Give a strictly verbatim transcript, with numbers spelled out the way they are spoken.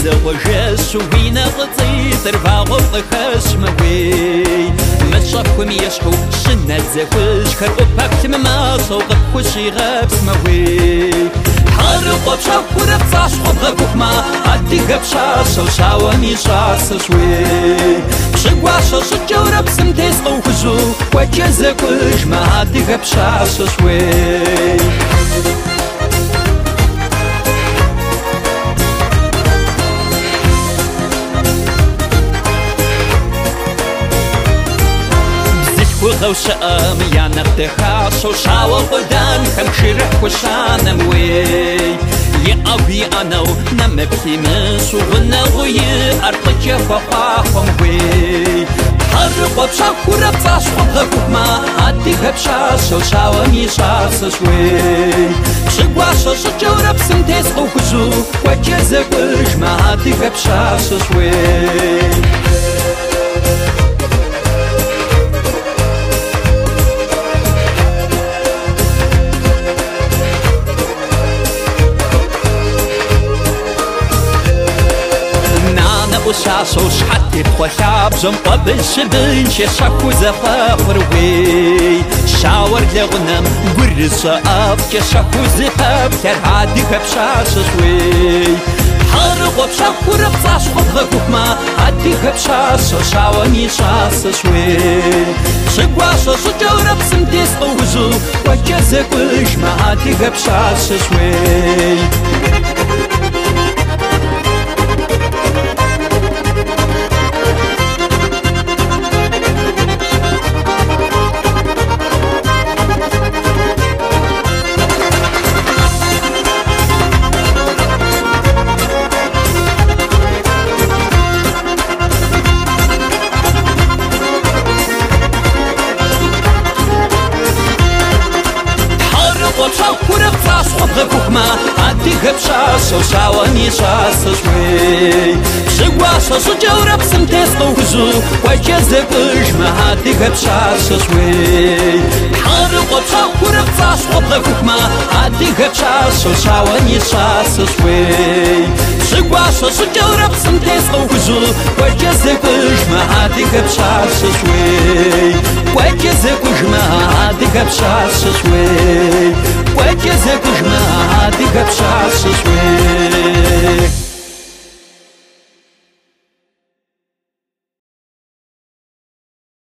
زوجس وين غطي ترفع غطخش موي مشاكم يشحو شنا زوج خرقو بكت ما صوغ خوشي غبس موي حرق بشاكور بصاش خبغك ما عدي غبشاش وشاواني شاس شوي بشقواش شجورة بسمتيس قوخزو وجزك وش ما عدي غبشاش شوي وغوشام يا نفتخاش وشاو غدان خمشرح وشان موي يا أبي أنا ونمبكي مش وغنى غي أرقك فخاخم وي حرق بشاكورة بصاش وغفوك ما عدي غبشاش وشاو ميشاس شوي شقواش شجورة بسمتيس قوكزو وجزك وش ما عدي غبشاش شوي وشاشو شحتي بخشاب جم قبل شبن شاكو زفاخر وي شاور لغنم قرص أب كشاكو زفاف كرعادي بشاش شوي حرق بشاكو ربصاش خبغك ما عدي بشاش شاواني شاس شوي شقواش شجورة بسمتيس قوزو وجزك وش ما عدي بشاش شوي ما عدي غبشاش وشاواني شاس شوي شقواش شجورة بسمتيس قوزو وجزك وش ما عدي غبشاش شوي حرق بشاكورة بصاش وبغفوك ما عدي غبشاش وشاواني شاس شوي شقواش شجورة بسمتيس قوزو وجزك وش ما عدي غبشاش شوي وجزك وش ما عدي غبشاش شوي وجزك وش ما عدي غبشاش شوي